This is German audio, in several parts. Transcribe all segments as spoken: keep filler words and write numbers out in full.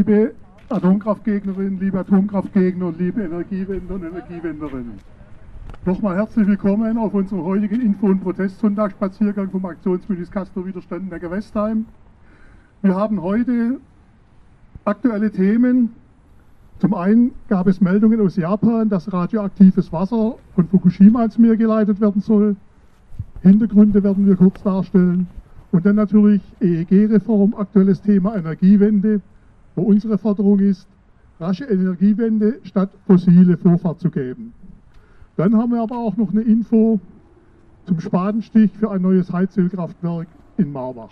Liebe Atomkraftgegnerinnen, liebe Atomkraftgegner und liebe Energiewender und Energiewenderinnen. Nochmal herzlich willkommen auf unserem heutigen Info- und Protestsonntagsspaziergang vom Aktionsbündnis Castor Widerstand Neckarwestheim. Wir haben heute aktuelle Themen. Zum einen gab es Meldungen aus Japan, dass radioaktives Wasser von Fukushima ins Meer geleitet werden soll. Hintergründe werden wir kurz darstellen. Und dann natürlich E E G-Reform, aktuelles Thema Energiewende, wo unsere Forderung ist, rasche Energiewende statt fossile Vorfahrt zu geben. Dann haben wir aber auch noch eine Info zum Spatenstich für ein neues Heizölkraftwerk in Marbach.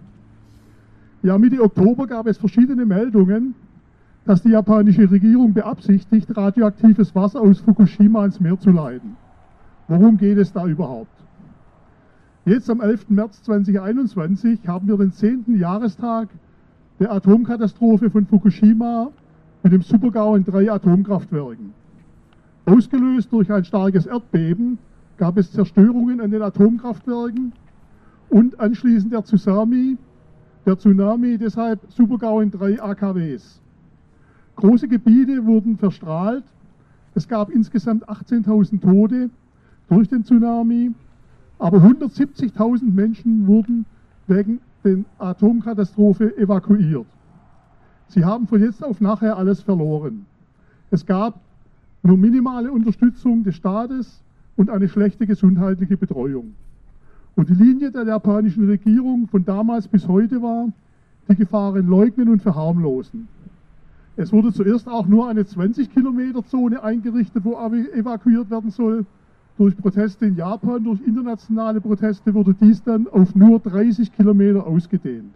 Ja, Mitte Oktober gab es verschiedene Meldungen, dass die japanische Regierung beabsichtigt, radioaktives Wasser aus Fukushima ins Meer zu leiten. Worum geht es da überhaupt? Jetzt am elften März zweitausendeinundzwanzig haben wir den zehnten Jahrestag der Atomkatastrophe von Fukushima mit dem Supergau in drei Atomkraftwerken. Ausgelöst durch ein starkes Erdbeben gab es Zerstörungen an den Atomkraftwerken und anschließend der Tsunami, der Tsunami, deshalb Supergau in drei A K Ws. Große Gebiete wurden verstrahlt. Es gab insgesamt achtzehntausend Tote durch den Tsunami, aber hundertsiebzigtausend Menschen wurden wegen der Atomkatastrophe evakuiert. Sie haben von jetzt auf nachher alles verloren. Es gab nur minimale Unterstützung des Staates und eine schlechte gesundheitliche Betreuung. Und die Linie der japanischen Regierung von damals bis heute war, die Gefahren leugnen und verharmlosen. Es wurde zuerst auch nur eine zwanzig Kilometer Zone eingerichtet, wo evakuiert werden soll. Durch Proteste in Japan, durch internationale Proteste wurde dies dann auf nur dreißig Kilometer ausgedehnt.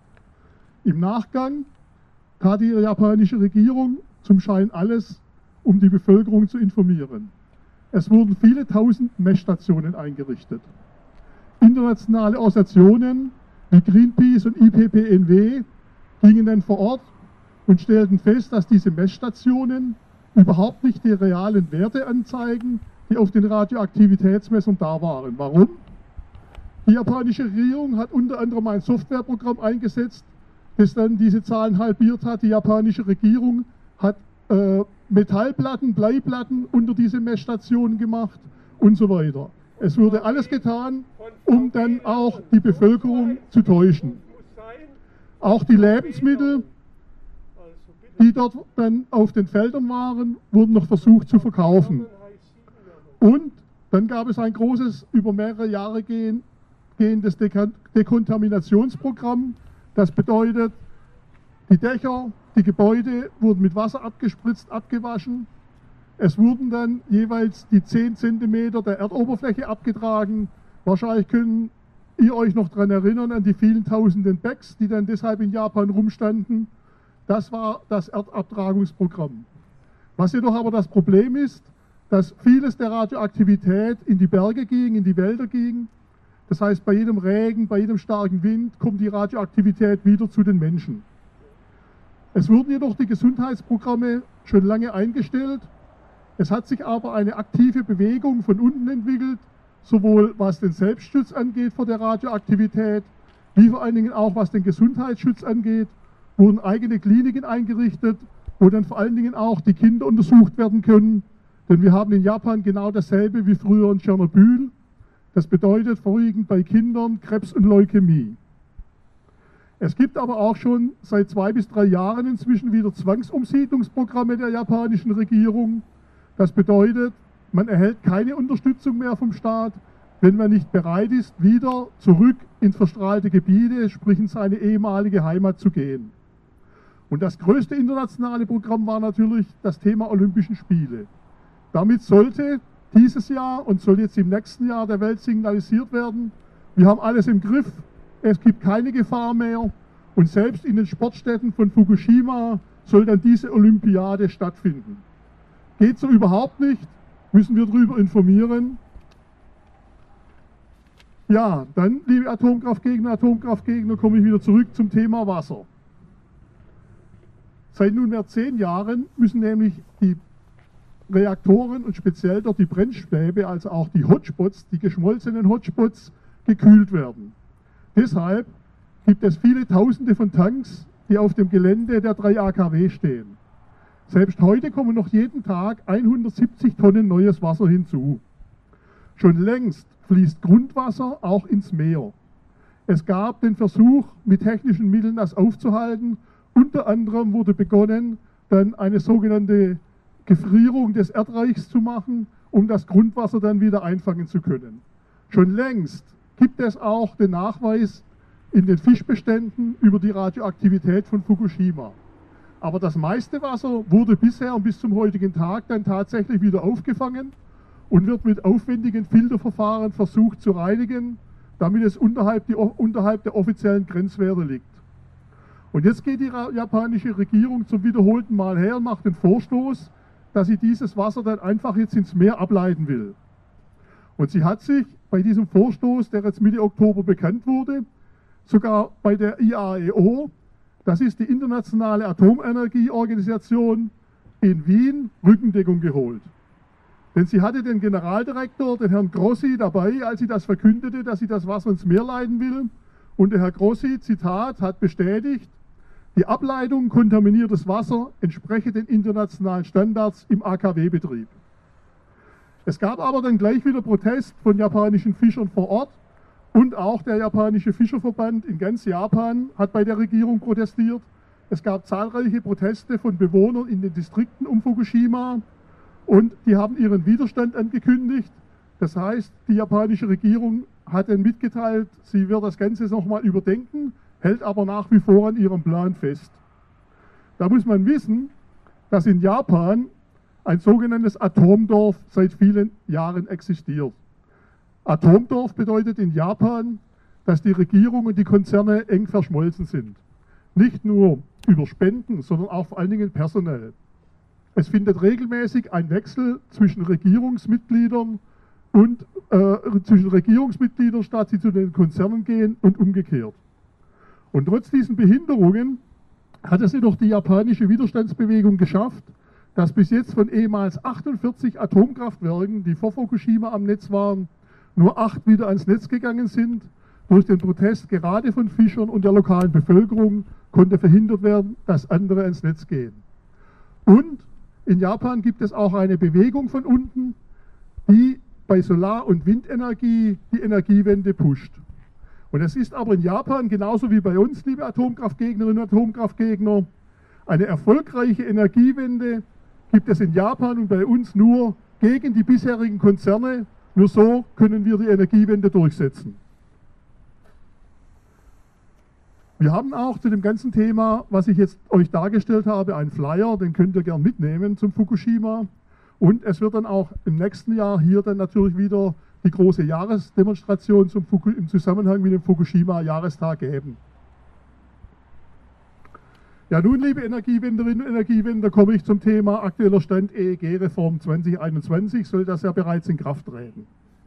Im Nachgang tat die japanische Regierung zum Schein alles, um die Bevölkerung zu informieren. Es wurden viele tausend Messstationen eingerichtet. Internationale Organisationen wie Greenpeace und I P P N W gingen dann vor Ort und stellten fest, dass diese Messstationen überhaupt nicht die realen Werte anzeigen, die auf den Radioaktivitätsmessern da waren. Warum? Die japanische Regierung hat unter anderem ein Softwareprogramm eingesetzt, das dann diese Zahlen halbiert hat. Die japanische Regierung hat äh, Metallplatten, Bleiplatten unter diese Messstationen gemacht und so weiter. Es wurde alles getan, um dann auch die Bevölkerung zu täuschen. Auch die Lebensmittel, die dort dann auf den Feldern waren, wurden noch versucht zu verkaufen. Und dann gab es ein großes, über mehrere Jahre gehen, gehendes Dekontaminationsprogramm. Das bedeutet, die Dächer, die Gebäude wurden mit Wasser abgespritzt, abgewaschen. Es wurden dann jeweils die zehn Zentimeter der Erdoberfläche abgetragen. Wahrscheinlich können ihr euch noch daran erinnern, an die vielen tausenden Bags, die dann deshalb in Japan rumstanden. Das war das Erdabtragungsprogramm. Was jedoch aber das Problem ist, dass vieles der Radioaktivität in die Berge ging, in die Wälder ging. Das heißt, bei jedem Regen, bei jedem starken Wind kommt die Radioaktivität wieder zu den Menschen. Es wurden jedoch die Gesundheitsprogramme schon lange eingestellt. Es hat sich aber eine aktive Bewegung von unten entwickelt, sowohl was den Selbstschutz angeht vor der Radioaktivität, wie vor allen Dingen auch was den Gesundheitsschutz angeht, wurden eigene Kliniken eingerichtet, wo dann vor allen Dingen auch die Kinder untersucht werden können. Denn wir haben in Japan genau dasselbe wie früher in Tschernobyl. Das bedeutet vorwiegend bei Kindern Krebs und Leukämie. Es gibt aber auch schon seit zwei bis drei Jahren inzwischen wieder Zwangsumsiedlungsprogramme der japanischen Regierung. Das bedeutet, man erhält keine Unterstützung mehr vom Staat, wenn man nicht bereit ist, wieder zurück in verstrahlte Gebiete, sprich in seine ehemalige Heimat zu gehen. Und das größte internationale Programm war natürlich das Thema Olympischen Spiele. Damit sollte dieses Jahr und soll jetzt im nächsten Jahr der Welt signalisiert werden, wir haben alles im Griff, es gibt keine Gefahr mehr und selbst in den Sportstätten von Fukushima soll dann diese Olympiade stattfinden. Geht so überhaupt nicht, müssen wir darüber informieren. Ja, dann, liebe Atomkraftgegner, Atomkraftgegner, komme ich wieder zurück zum Thema Wasser. Seit nunmehr zehn Jahren müssen nämlich die Reaktoren und speziell dort die Brennstäbe, also auch die Hotspots, die geschmolzenen Hotspots, gekühlt werden. Deshalb gibt es viele Tausende von Tanks die auf dem Gelände der drei A K W stehen. Selbst heute kommen noch jeden Tag hundertsiebzig Tonnen neues Wasser hinzu. Schon längst fließt Grundwasser auch ins Meer. Es gab den Versuch, mit technischen Mitteln das aufzuhalten. Unter anderem wurde begonnen, dann eine sogenannte Gefrierung des Erdreichs zu machen, um das Grundwasser dann wieder einfangen zu können. Schon längst gibt es auch den Nachweis in den Fischbeständen über die Radioaktivität von Fukushima. Aber das meiste Wasser wurde bisher und bis zum heutigen Tag dann tatsächlich wieder aufgefangen und wird mit aufwendigen Filterverfahren versucht zu reinigen, damit es unterhalb, die, unterhalb der offiziellen Grenzwerte liegt. Und jetzt geht die japanische Regierung zum wiederholten Mal her und macht den Vorstoß, dass sie dieses Wasser dann einfach jetzt ins Meer ableiten will. Und sie hat sich bei diesem Vorstoß, der jetzt Mitte Oktober bekannt wurde, sogar bei der I A E O, das ist die Internationale Atomenergieorganisation, in Wien Rückendeckung geholt. Denn sie hatte den Generaldirektor, den Herrn Grossi, dabei, als sie das verkündete, dass sie das Wasser ins Meer leiten will. Und der Herr Grossi, Zitat, hat bestätigt, die Ableitung kontaminiertes Wasser entspreche den internationalen Standards im A K W-Betrieb. Es gab aber dann gleich wieder Protest von japanischen Fischern vor Ort und auch der japanische Fischerverband in ganz Japan hat bei der Regierung protestiert. Es gab zahlreiche Proteste von Bewohnern in den Distrikten um Fukushima und die haben ihren Widerstand angekündigt. Das heißt, die japanische Regierung hat dann mitgeteilt, sie wird das Ganze nochmal überdenken, hält aber nach wie vor an ihrem Plan fest. Da muss man wissen, dass in Japan ein sogenanntes Atomdorf seit vielen Jahren existiert. Atomdorf bedeutet in Japan, dass die Regierung und die Konzerne eng verschmolzen sind. Nicht nur über Spenden, sondern auch vor allen Dingen personell. Es findet regelmäßig ein Wechsel zwischen Regierungsmitgliedern und äh, zwischen Regierungsmitgliedern statt, die zu den Konzernen gehen und umgekehrt. Und trotz diesen Behinderungen hat es jedoch die japanische Widerstandsbewegung geschafft, dass bis jetzt von ehemals achtundvierzig Atomkraftwerken, die vor Fukushima am Netz waren, nur acht wieder ans Netz gegangen sind. Durch den Protest gerade von Fischern und der lokalen Bevölkerung konnte verhindert werden, dass andere ans Netz gehen. Und in Japan gibt es auch eine Bewegung von unten, die bei Solar- und Windenergie die Energiewende pusht. Und es ist aber in Japan, genauso wie bei uns, liebe Atomkraftgegnerinnen und Atomkraftgegner, eine erfolgreiche Energiewende gibt es in Japan und bei uns nur gegen die bisherigen Konzerne. Nur so können wir die Energiewende durchsetzen. Wir haben auch zu dem ganzen Thema, was ich jetzt euch dargestellt habe, einen Flyer, den könnt ihr gern mitnehmen zum Fukushima. Und es wird dann auch im nächsten Jahr hier dann natürlich wieder die große Jahresdemonstration zum Fuku im Zusammenhang mit dem Fukushima-Jahrestag geben. Ja, nun, liebe Energiewenderinnen und Energiewender, komme ich zum Thema aktueller Stand E E G-Reform zwanzig einundzwanzig, soll das ja bereits in Kraft treten.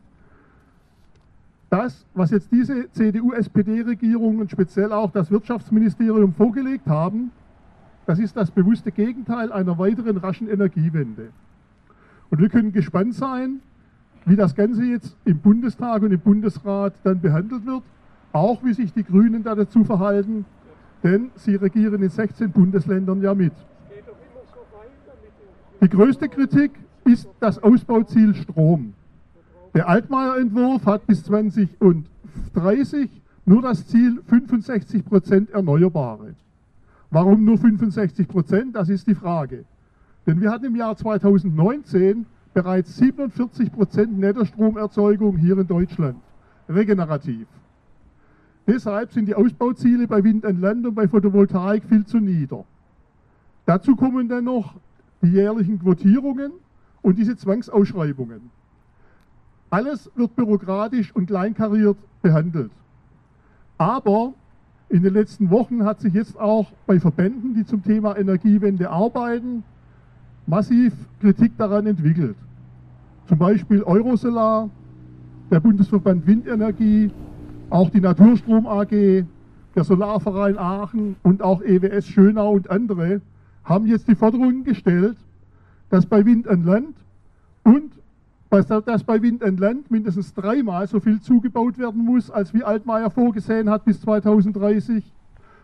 Das, was jetzt diese C D U-S P D-Regierung und speziell auch das Wirtschaftsministerium vorgelegt haben, das ist das bewusste Gegenteil einer weiteren raschen Energiewende. Und wir können gespannt sein, wie das Ganze jetzt im Bundestag und im Bundesrat dann behandelt wird, auch wie sich die Grünen da dazu verhalten, denn sie regieren in sechzehn Bundesländern ja mit. Die größte Kritik ist das Ausbauziel Strom. Der Altmaier-Entwurf hat bis zweitausenddreißig nur das Ziel fünfundsechzig Prozent Erneuerbare. Warum nur fünfundsechzig Prozent? Das ist die Frage. Denn wir hatten im Jahr zweitausendneunzehn bereits siebenundvierzig Prozent Nettostromerzeugung hier in Deutschland, regenerativ. Deshalb sind die Ausbauziele bei Wind an Land und bei Photovoltaik viel zu nieder. Dazu kommen dann noch die jährlichen Quotierungen und diese Zwangsausschreibungen. Alles wird bürokratisch und kleinkariert behandelt. Aber in den letzten Wochen hat sich jetzt auch bei Verbänden, die zum Thema Energiewende arbeiten, massiv Kritik daran entwickelt. Zum Beispiel Eurosolar, der Bundesverband Windenergie, auch die Naturstrom A G, der Solarverein Aachen und auch E W S Schönau und andere haben jetzt die Forderungen gestellt, dass bei Wind an Land und dass bei Wind an Land mindestens dreimal so viel zugebaut werden muss, als wie Altmaier vorgesehen hat bis zweitausenddreißig.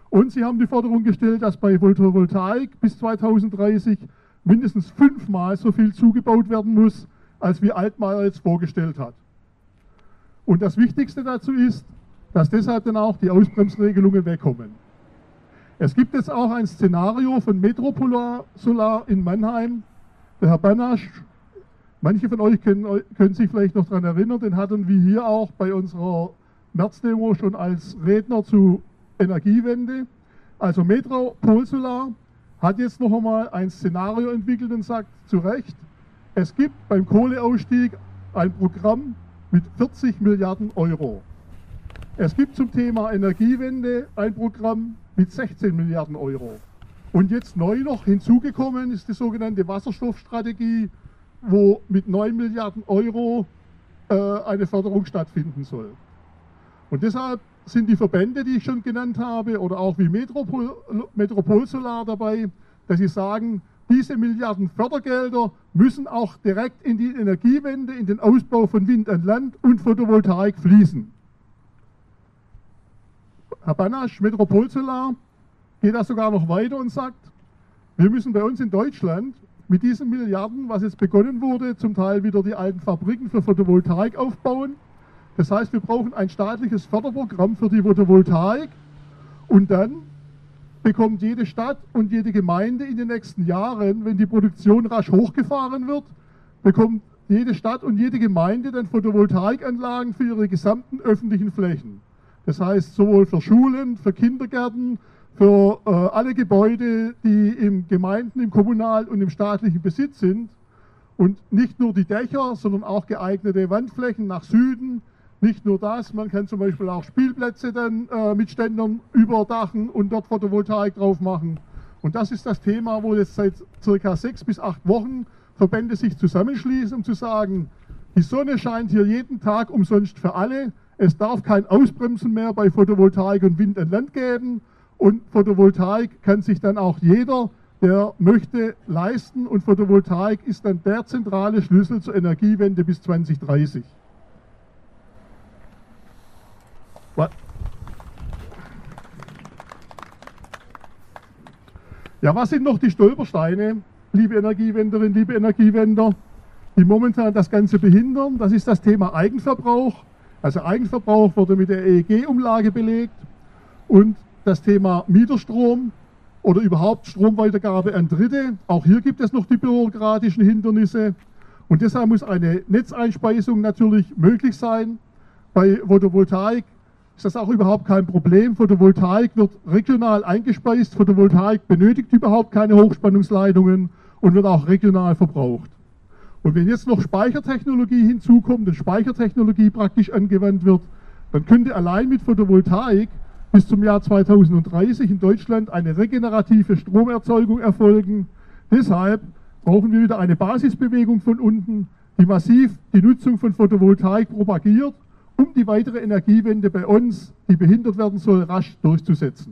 Und sie haben die Forderung gestellt, dass bei Photovoltaik bis zweitausenddreißig mindestens fünfmal so viel zugebaut werden muss, als wie Altmaier jetzt vorgestellt hat. Und das Wichtigste dazu ist, dass deshalb dann auch die Ausbremsregelungen wegkommen. Es gibt jetzt auch ein Szenario von Metropolar Solar in Mannheim. Der Herr Banasch, manche von euch können, können sich vielleicht noch daran erinnern, den hatten wir hier auch bei unserer März-Demo schon als Redner zu Energiewende. Also Metropol Solar hat jetzt noch einmal ein Szenario entwickelt und sagt zu Recht, es gibt beim Kohleausstieg ein Programm mit vierzig Milliarden Euro. Es gibt zum Thema Energiewende ein Programm mit sechzehn Milliarden Euro. Und jetzt neu noch hinzugekommen ist die sogenannte Wasserstoffstrategie, wo mit neun Milliarden Euro äh, eine Förderung stattfinden soll. Und deshalb sind die Verbände, die ich schon genannt habe, oder auch wie Metropol, Metropol Solar dabei, dass sie sagen, diese Milliarden Fördergelder müssen auch direkt in die Energiewende, in den Ausbau von Wind an Land und Photovoltaik fließen. Herr Banasch, Metropol Solar, geht da sogar noch weiter und sagt, wir müssen bei uns in Deutschland mit diesen Milliarden, was jetzt begonnen wurde, zum Teil wieder die alten Fabriken für Photovoltaik aufbauen. Das heißt, wir brauchen ein staatliches Förderprogramm für die Photovoltaik und dann bekommt jede Stadt und jede Gemeinde in den nächsten Jahren, wenn die Produktion rasch hochgefahren wird, bekommt jede Stadt und jede Gemeinde dann Photovoltaikanlagen für ihre gesamten öffentlichen Flächen. Das heißt, sowohl für Schulen, für Kindergärten, für äh, alle Gebäude, die im Gemeinden, im kommunalen und im staatlichen Besitz sind. Und nicht nur die Dächer, sondern auch geeignete Wandflächen nach Süden. Nicht nur das, man kann zum Beispiel auch Spielplätze dann äh, mit Ständern überdachen und dort Photovoltaik drauf machen. Und das ist das Thema, wo jetzt seit circa sechs bis acht Wochen Verbände sich zusammenschließen, um zu sagen, die Sonne scheint hier jeden Tag umsonst für alle. Es darf kein Ausbremsen mehr bei Photovoltaik und Wind an Land geben. Und Photovoltaik kann sich dann auch jeder, der möchte, leisten. Und Photovoltaik ist dann der zentrale Schlüssel zur Energiewende bis zweitausenddreißig. Ja, was sind noch die Stolpersteine, liebe Energiewenderinnen, liebe Energiewender, die momentan das Ganze behindern? Das ist das Thema Eigenverbrauch. Also Eigenverbrauch wurde mit der E E G-Umlage belegt und das Thema Mieterstrom oder überhaupt Stromweitergabe an Dritte. Auch hier gibt es noch die bürokratischen Hindernisse und deshalb muss eine Netzeinspeisung natürlich möglich sein. Bei Photovoltaik ist das auch überhaupt kein Problem. Photovoltaik wird regional eingespeist. Photovoltaik benötigt überhaupt keine Hochspannungsleitungen und wird auch regional verbraucht. Und wenn jetzt noch Speichertechnologie hinzukommt und Speichertechnologie praktisch angewandt wird, dann könnte allein mit Photovoltaik bis zum Jahr zweitausenddreißig in Deutschland eine regenerative Stromerzeugung erfolgen. Deshalb brauchen wir wieder eine Basisbewegung von unten, die massiv die Nutzung von Photovoltaik propagiert, um die weitere Energiewende bei uns, die behindert werden soll, rasch durchzusetzen.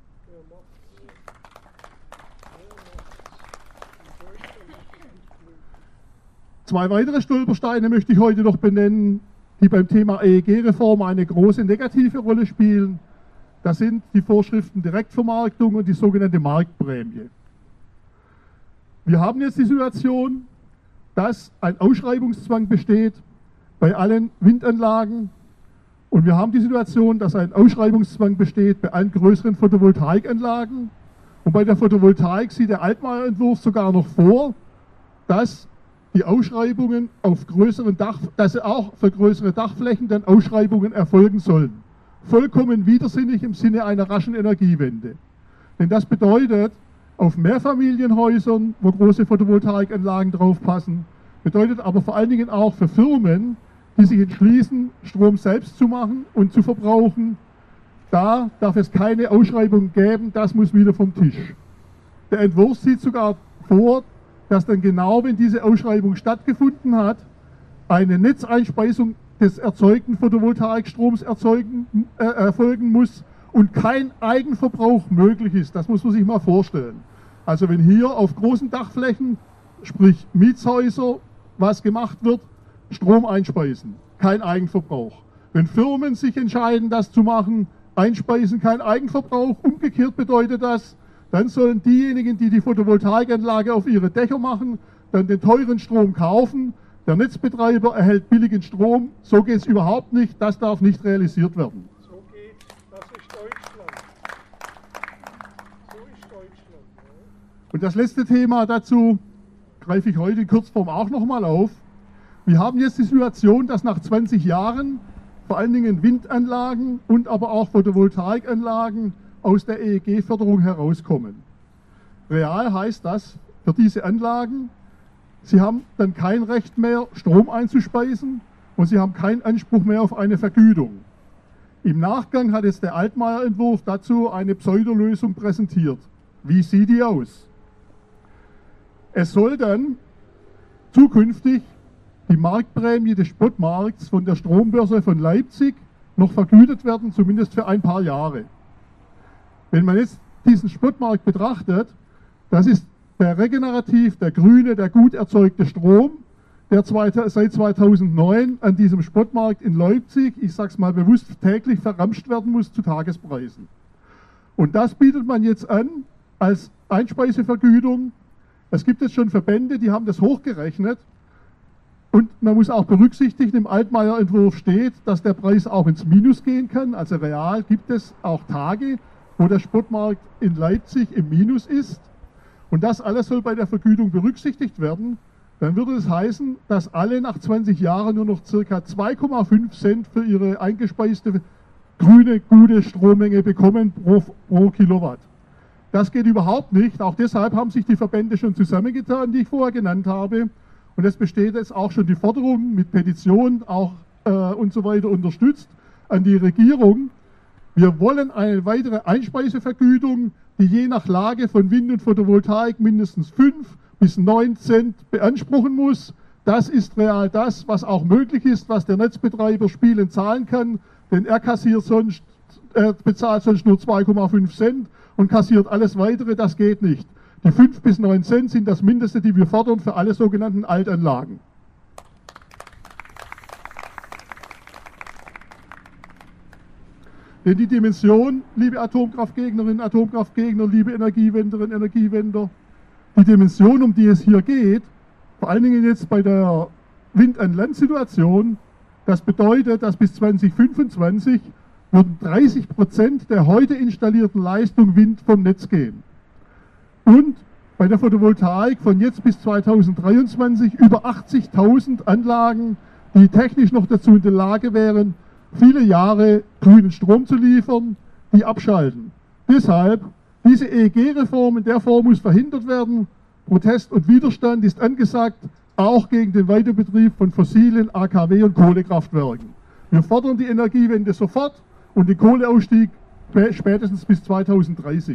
Zwei weitere Stolpersteine möchte ich heute noch benennen, die beim Thema E E G-Reform eine große negative Rolle spielen. Das sind die Vorschriften Direktvermarktung und die sogenannte Marktprämie. Wir haben jetzt die Situation, dass ein Ausschreibungszwang besteht bei allen Windanlagen und wir haben die Situation, dass ein Ausschreibungszwang besteht bei allen größeren Photovoltaikanlagen und bei der Photovoltaik sieht der Altmaier-Entwurf sogar noch vor, dass die Ausschreibungen auf größeren Dach, dass auch für größere Dachflächen dann Ausschreibungen erfolgen sollen. Vollkommen widersinnig im Sinne einer raschen Energiewende. Denn das bedeutet, auf Mehrfamilienhäusern, wo große Photovoltaikanlagen draufpassen, bedeutet aber vor allen Dingen auch für Firmen, die sich entschließen, Strom selbst zu machen und zu verbrauchen, da darf es keine Ausschreibung geben, das muss wieder vom Tisch. Der Entwurf sieht sogar vor, dass dann genau, wenn diese Ausschreibung stattgefunden hat, eine Netzeinspeisung des erzeugten Photovoltaikstroms erzeugen, äh, erfolgen muss und kein Eigenverbrauch möglich ist. Das muss man sich mal vorstellen. Also wenn hier auf großen Dachflächen, sprich Mietshäuser, was gemacht wird, Strom einspeisen, kein Eigenverbrauch. Wenn Firmen sich entscheiden, das zu machen, einspeisen, kein Eigenverbrauch. Umgekehrt bedeutet das, dann sollen diejenigen, die die Photovoltaikanlage auf ihre Dächer machen, dann den teuren Strom kaufen. Der Netzbetreiber erhält billigen Strom. So geht es überhaupt nicht. Das darf nicht realisiert werden. So geht, das ist Deutschland. So ist Deutschland. Ja. Und das letzte Thema dazu greife ich heute in Kurzform auch nochmal auf. Wir haben jetzt die Situation, dass nach zwanzig Jahren vor allen Dingen Windanlagen und aber auch Photovoltaikanlagen aus der E E G-Förderung herauskommen. Real heißt das für diese Anlagen, sie haben dann kein Recht mehr, Strom einzuspeisen und sie haben keinen Anspruch mehr auf eine Vergütung. Im Nachgang hat jetzt der Altmaier-Entwurf dazu eine Pseudolösung präsentiert. Wie sieht die aus? Es soll dann zukünftig die Marktprämie des Spotmarkts von der Strombörse von Leipzig noch vergütet werden, zumindest für ein paar Jahre. Wenn man jetzt diesen Spotmarkt betrachtet, das ist der regenerativ, der grüne, der gut erzeugte Strom, der seit zweitausendneun an diesem Spotmarkt in Leipzig, ich sage es mal bewusst, täglich verramscht werden muss zu Tagespreisen. Und das bietet man jetzt an als Einspeisevergütung. Es gibt jetzt schon Verbände, die haben das hochgerechnet. Und man muss auch berücksichtigen, im Altmaier-Entwurf steht, dass der Preis auch ins Minus gehen kann. Also real gibt es auch Tage, wo der Spotmarkt in Leipzig im Minus ist. Und das alles soll bei der Vergütung berücksichtigt werden. Dann würde es heißen, dass alle nach zwanzig Jahren nur noch ca. zwei Komma fünf Cent für ihre eingespeiste grüne, gute Strommenge bekommen pro, pro Kilowatt. Das geht überhaupt nicht. Auch deshalb haben sich die Verbände schon zusammengetan, die ich vorher genannt habe. Und es besteht jetzt auch schon die Forderung mit Petitionen auch äh, und so weiter unterstützt an die Regierung. Wir wollen eine weitere Einspeisevergütung, die je nach Lage von Wind und Photovoltaik mindestens fünf bis neun Cent beanspruchen muss. Das ist real das, was auch möglich ist, was der Netzbetreiber spielend zahlen kann, denn er kassiert sonst, er bezahlt sonst nur zwei Komma fünf Cent und kassiert alles weitere, das geht nicht. Die fünf bis neun Cent sind das Mindeste, die wir fordern für alle sogenannten Altanlagen. Denn die Dimension, liebe Atomkraftgegnerinnen, Atomkraftgegner, liebe Energiewenderinnen, Energiewender, die Dimension, um die es hier geht, vor allen Dingen jetzt bei der Wind-an-Land-Situation, das bedeutet, dass bis zweitausendfünfundzwanzig würden dreißig Prozent der heute installierten Leistung Wind vom Netz gehen. Und bei der Photovoltaik von jetzt bis zweitausenddreiundzwanzig über achtzigtausend Anlagen, die technisch noch dazu in der Lage wären, viele Jahre grünen Strom zu liefern, die abschalten. Deshalb, diese E E G-Reform in der Form muss verhindert werden. Protest und Widerstand ist angesagt, auch gegen den Weiterbetrieb von fossilen A K W- und Kohlekraftwerken. Wir fordern die Energiewende sofort und den Kohleausstieg spätestens bis zweitausenddreißig.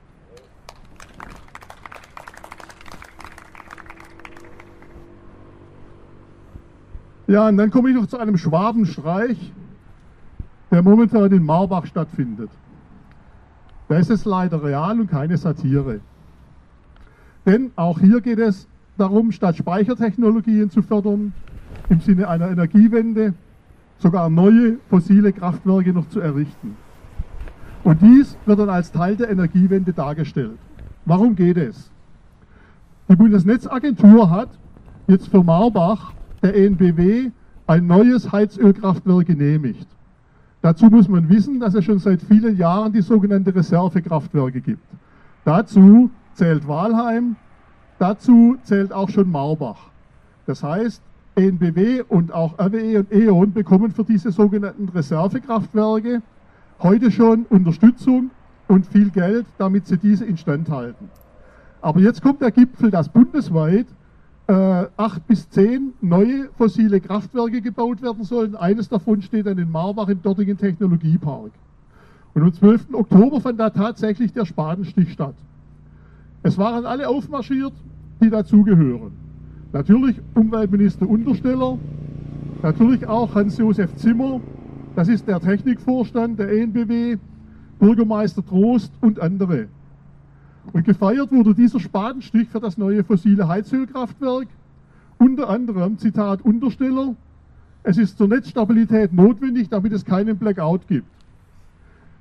Ja, und dann komme ich noch zu einem Schwabenstreich, der momentan in Marbach stattfindet. Da ist es leider real und keine Satire. Denn auch hier geht es darum, statt Speichertechnologien zu fördern, im Sinne einer Energiewende, sogar neue fossile Kraftwerke noch zu errichten. Und dies wird dann als Teil der Energiewende dargestellt. Warum geht es? Die Bundesnetzagentur hat jetzt für Marbach der E N B W ein neues Heizölkraftwerk genehmigt. Dazu muss man wissen, dass es schon seit vielen Jahren die sogenannten Reservekraftwerke gibt. Dazu zählt Walheim, dazu zählt auch schon Marbach. Das heißt, E N B W und auch R W E und E ON bekommen für diese sogenannten Reservekraftwerke heute schon Unterstützung und viel Geld, damit sie diese instand halten. Aber jetzt kommt der Gipfel, dass bundesweit äh, acht bis zehn neue fossile Kraftwerke gebaut werden sollen. Eines davon steht dann in Marbach im dortigen Technologiepark. Und am zwölften Oktober fand da tatsächlich der Spatenstich statt. Es waren alle aufmarschiert, die dazugehören. Natürlich Umweltminister Untersteller, natürlich auch Hans-Josef Zimmer, das ist der Technikvorstand der E N B W, Bürgermeister Trost und andere. Und gefeiert wurde dieser Spatenstich für das neue fossile Heizölkraftwerk, unter anderem, Zitat Untersteller, es ist zur Netzstabilität notwendig, damit es keinen Blackout gibt.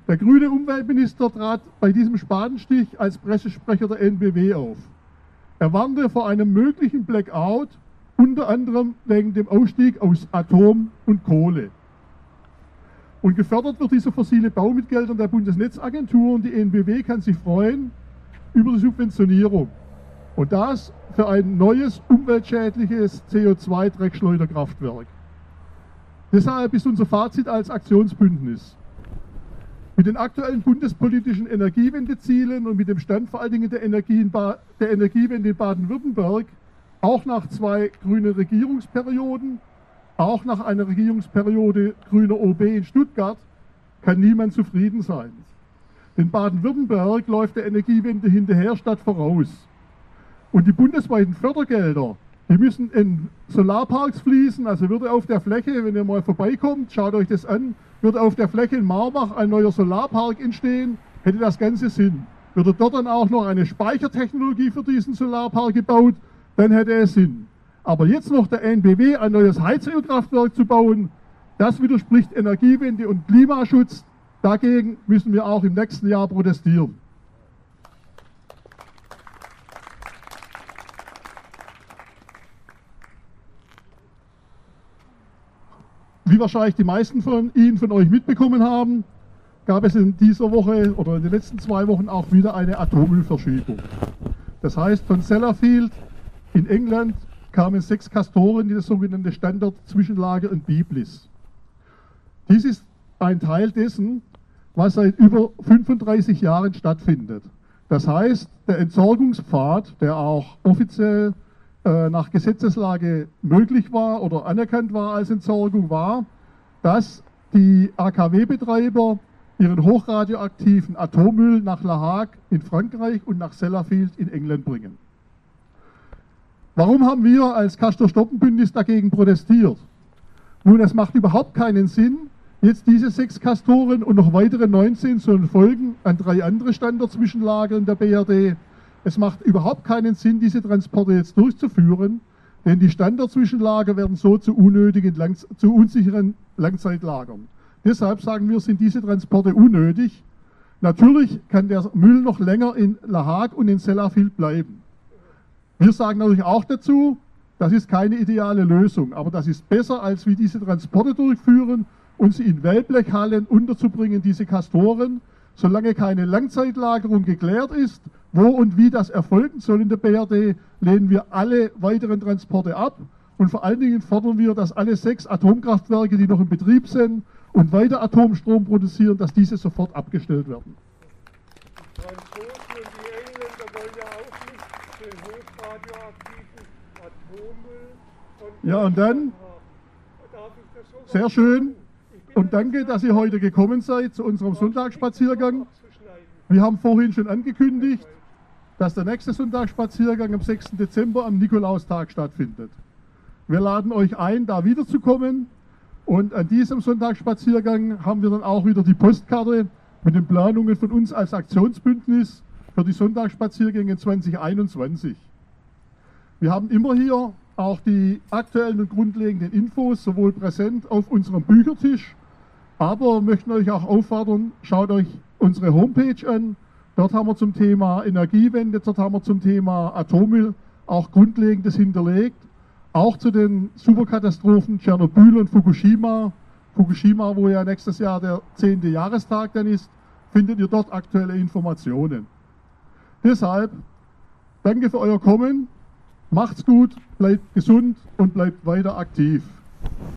Der grüne Umweltminister trat bei diesem Spatenstich als Pressesprecher der N B W auf. Er warnte vor einem möglichen Blackout, unter anderem wegen dem Ausstieg aus Atom und Kohle. Und gefördert wird dieser fossile Bau mit Geldern der Bundesnetzagentur, und die N B W kann sich freuen über die Subventionierung. Und das für ein neues, umweltschädliches C O zwei Dreckschleuderkraftwerk. Deshalb ist unser Fazit als Aktionsbündnis: Mit den aktuellen bundespolitischen Energiewendezielen und mit dem Stand vor allen Dingen der, Energie in ba der Energiewende in Baden-Württemberg, auch nach zwei grünen Regierungsperioden, auch nach einer Regierungsperiode grüner O B in Stuttgart, kann niemand zufrieden sein. Denn Baden-Württemberg läuft der Energiewende hinterher statt voraus. Und die bundesweiten Fördergelder, die müssen in Solarparks fließen. Also würde auf der Fläche, wenn ihr mal vorbeikommt, schaut euch das an, würde auf der Fläche in Marbach ein neuer Solarpark entstehen, hätte das Ganze Sinn. Würde dort dann auch noch eine Speichertechnologie für diesen Solarpark gebaut, dann hätte es Sinn. Aber jetzt noch der N B W ein neues Heizölkraftwerk zu bauen, das widerspricht Energiewende und Klimaschutz. Dagegen müssen wir auch im nächsten Jahr protestieren. Wie wahrscheinlich die meisten von Ihnen, von euch mitbekommen haben, gab es in dieser Woche oder in den letzten zwei Wochen auch wieder eine Atommüllverschiebung. Das heißt, von Sellafield in England kamen sechs Castoren in das sogenannte Standard-Zwischenlager in Biblis. Dies ist ein Teil dessen, was seit über fünfunddreißig Jahren stattfindet. Das heißt, der Entsorgungspfad, der auch offiziell äh, nach Gesetzeslage möglich war oder anerkannt war als Entsorgung, war, dass die A K W-Betreiber ihren hochradioaktiven Atommüll nach La Hague in Frankreich und nach Sellafield in England bringen. Warum haben wir als Castor-Stoppen-Bündnis dagegen protestiert? Nun, es macht überhaupt keinen Sinn, jetzt diese sechs Castoren und noch weitere neunzehn sollen folgen an drei andere Standortzwischenlager in der B R D. Es macht überhaupt keinen Sinn, diese Transporte jetzt durchzuführen, denn die Standortzwischenlager werden so zu unnötigen, lang, zu unsicheren Langzeitlagern. Deshalb sagen wir, sind diese Transporte unnötig. Natürlich kann der Müll noch länger in La Hague und in Sellafield bleiben. Wir sagen natürlich auch dazu, das ist keine ideale Lösung, aber das ist besser, als wie diese Transporte durchführen und sie in Wellblechhallen unterzubringen, diese Castoren. Solange keine Langzeitlagerung geklärt ist, wo und wie das erfolgen soll in der B R D, lehnen wir alle weiteren Transporte ab. Und vor allen Dingen fordern wir, dass alle sechs Atomkraftwerke, die noch in Betrieb sind und weiter Atomstrom produzieren, dass diese sofort abgestellt werden. Die Franzosen und die Engländer wollen ja auch nicht den hochradioaktiven Atommüll von Ja, und dann, Darf ich das so sehr sagen? schön, Ich bin und danke, dass ihr heute gekommen seid zu unserem Sonntagsspaziergang. abzuschneiden. Wir haben vorhin schon angekündigt, dass der nächste Sonntagsspaziergang am sechsten Dezember am Nikolaustag stattfindet. Wir laden euch ein, da wiederzukommen, und an diesem Sonntagsspaziergang haben wir dann auch wieder die Postkarte mit den Planungen von uns als Aktionsbündnis für die Sonntagsspaziergänge zwanzig einundzwanzig. Wir haben immer hier auch die aktuellen und grundlegenden Infos sowohl präsent auf unserem Büchertisch, aber möchten euch auch auffordern, schaut euch unsere Homepage an. Dort haben wir zum Thema Energiewende, dort haben wir zum Thema Atommüll auch Grundlegendes hinterlegt. Auch zu den Superkatastrophen Tschernobyl und Fukushima. Fukushima, wo ja nächstes Jahr der zehnte Jahrestag dann ist, findet ihr dort aktuelle Informationen. Deshalb danke für euer Kommen, macht's gut, bleibt gesund und bleibt weiter aktiv.